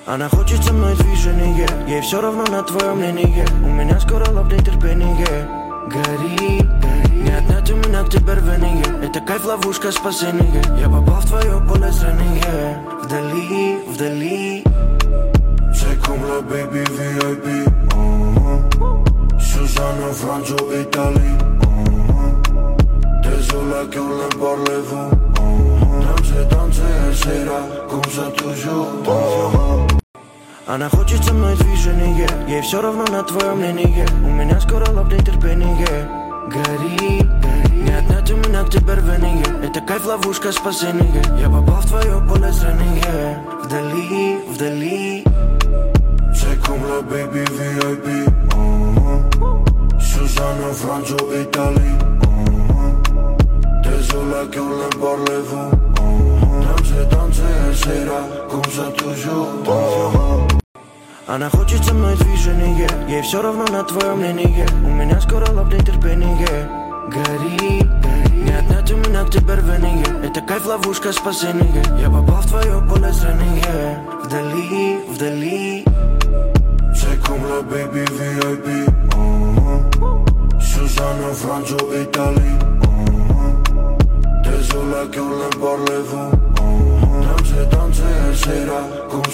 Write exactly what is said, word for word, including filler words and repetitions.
Она хочет со мной движение, ей все равно на твое мнение. У меня скоро лопнет терпение. Гори, гори, не отнять у меня к тебе рвение. Это кайф, ловушка, спасение. Я попал в твое поле зрения. Вдали, вдали. Sei comme la baby V I P, uh-huh. Susanna, Franzo, Italie, uh-huh. Désolé que on en parlez-vous, uh-huh. Danser, danser, et sera comme ça toujours, uh-huh. Она хочет со мной движение, ей все равно на твое мнение. У меня скоро лопнет терпение. Гори, гори, не отнять у меня к тебе рвение. Это кайф, ловушка, спасение. Я попал в твое поле зрения. Вдали, вдали. Sei comme la baby V I P, uh-huh. Susanna, Franzo, Italie, uh-huh. Désolé que on en parlez-vous, uh-huh. Danser, danser, et sera comme ça toujours, uh-huh. Она хочет со мной движение, ей все равно на твое мнение. У меня скоро лопнет терпение. Гори, гори, не отнять у меня к тебе рвение. Это кайф, ловушка, спасение. Я попал в твое поле зрения. Вдали, вдали. Sei comme la baby V I P, uh-huh. Susanna, Franzo, Italie, uh-huh. Désolé que on en parlez-vous, uh-huh. Danser, danser, et sera comme